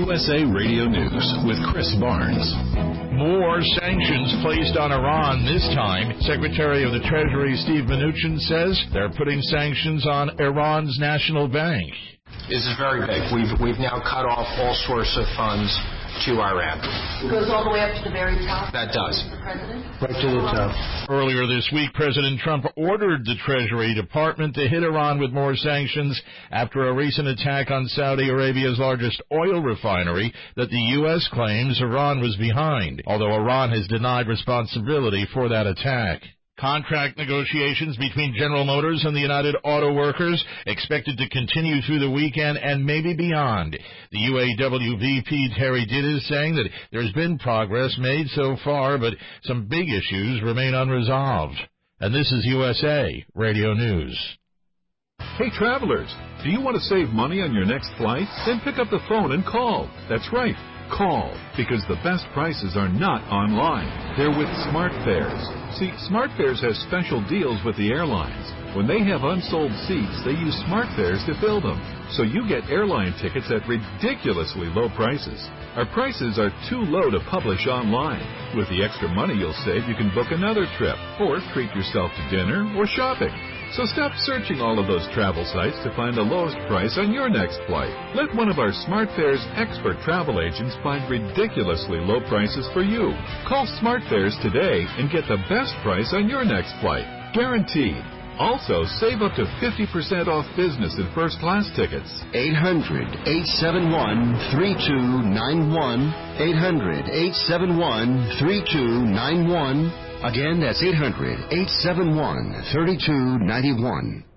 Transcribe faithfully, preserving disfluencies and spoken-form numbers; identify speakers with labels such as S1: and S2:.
S1: U S A Radio News with Chris Barnes.
S2: More sanctions placed on Iran this time. Secretary of the Treasury Steve Mnuchin says they're putting sanctions on Iran's national bank.
S3: This is very big. We've we've now cut off all source of funds to Iran.
S4: It goes all the way up to the very top?
S3: That does.
S4: The president?
S3: Right to the top.
S2: Earlier this week, President Trump ordered the Treasury Department to hit Iran with more sanctions after a recent attack on Saudi Arabia's largest oil refinery that the U S claims Iran was behind, although Iran has denied responsibility for that attack. Contract negotiations between General Motors and the United Auto Workers expected to continue through the weekend and maybe beyond. The U A W V P Terry Ditt is saying that there's been progress made so far, but some big issues remain unresolved. And this is U S A Radio News.
S5: Hey travelers, do you want to save money on your next flight? Then pick up the phone and call. That's right. Call, because the best prices are not online. They're with SmartFares. See, SmartFares has special deals with the airlines. When they have unsold seats, they use SmartFares to fill them. So you get airline tickets at ridiculously low prices. Our prices are too low to publish online. With the extra money you'll save, you can book another trip, or treat yourself to dinner or shopping. So stop searching all of those travel sites to find the lowest price on your next flight. Let one of our SmartFares expert travel agents find ridiculously low prices for you. Call SmartFares today and get the best price on your next flight. Guaranteed. Also, save up to fifty percent off business and first class tickets.
S6: eight hundred, eight seven one, three two nine one. eight hundred, eight seven one, three two nine one. Again, that's eight hundred, eight seven one, three two nine one.